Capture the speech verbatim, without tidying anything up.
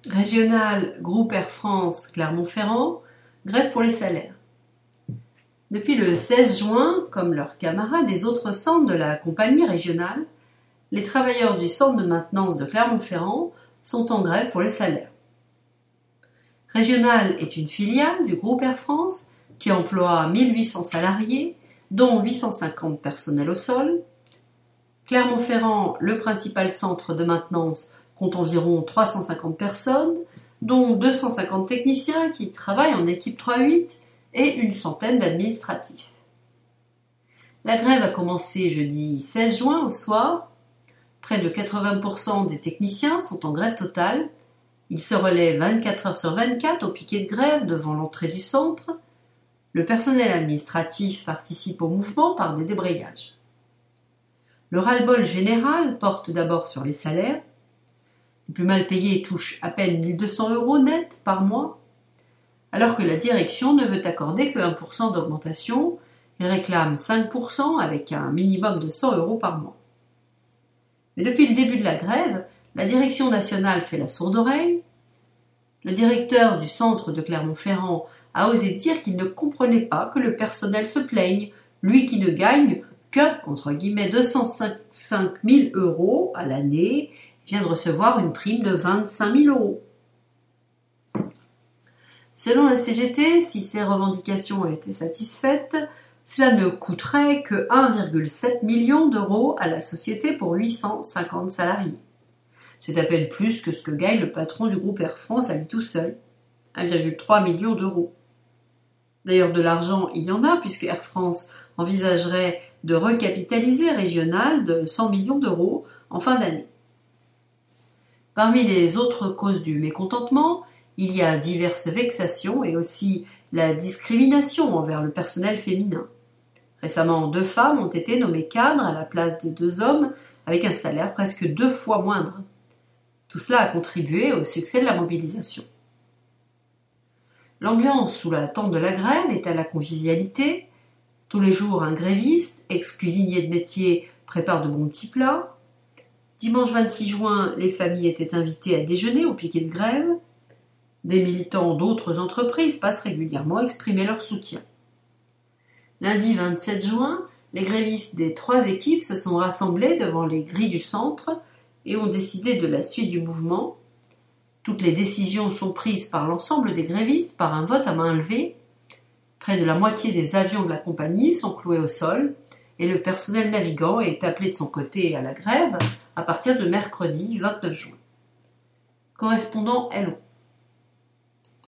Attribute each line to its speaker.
Speaker 1: Régional Groupe Air France Clermont-Ferrand, grève pour les salaires. Depuis le seize juin, comme leurs camarades des autres centres de la compagnie régionale, les travailleurs du centre de maintenance de Clermont-Ferrand sont en grève pour les salaires. Régional est une filiale du groupe Air France qui emploie mille huit cents salariés, dont huit cent cinquante personnels au sol. Clermont-Ferrand, le principal centre de maintenance, compte environ trois cent cinquante personnes, dont deux cent cinquante techniciens qui travaillent en équipe trois huit et une centaine d'administratifs. La grève a commencé jeudi seize juin au soir. Près de quatre-vingts pour cent des techniciens sont en grève totale. Ils se relaient vingt-quatre heures sur vingt-quatre au piquet de grève devant l'entrée du centre. Le personnel administratif participe au mouvement par des débrayages. Le ras-le-bol général porte d'abord sur les salaires. Les plus mal payés touchent à peine mille deux cents euros net par mois, alors que la direction ne veut accorder que un pour cent d'augmentation et réclame cinq pour cent avec un minimum de cent euros par mois. Mais depuis le début de la grève, la direction nationale fait la sourde oreille. Le directeur du centre de Clermont-Ferrand a osé dire qu'il ne comprenait pas que le personnel se plaigne, lui qui ne gagne que, entre guillemets, deux cent cinq mille euros à l'année, vient de recevoir une prime de vingt-cinq mille euros. Selon la C G T, si ces revendications étaient satisfaites, cela ne coûterait que un virgule sept million d'euros à la société pour huit cent cinquante salariés. C'est à peine plus que ce que gagne le patron du groupe Air France à lui tout seul, un virgule trois million d'euros. D'ailleurs, de l'argent, il y en a, puisque Air France envisagerait de recapitaliser Régional de cent millions d'euros en fin d'année. Parmi les autres causes du mécontentement, il y a diverses vexations et aussi la discrimination envers le personnel féminin. Récemment, deux femmes ont été nommées cadres à la place de deux hommes avec un salaire presque deux fois moindre. Tout cela a contribué au succès de la mobilisation. L'ambiance sous la tente de la grève est à la convivialité. Tous les jours, un gréviste, ex-cuisinier de métier, prépare de bons petits plats. Dimanche vingt-six juin, les familles étaient invitées à déjeuner au piquet de grève. Des militants d'autres entreprises passent régulièrement exprimer leur soutien. Lundi vingt-sept juin, les grévistes des trois équipes se sont rassemblés devant les grilles du centre et ont décidé de la suite du mouvement. Toutes les décisions sont prises par l'ensemble des grévistes par un vote à main levée. Près de la moitié des avions de la compagnie sont cloués au sol et le personnel navigant est appelé de son côté à la grève à partir de mercredi vingt-neuf juin. Correspondant L O.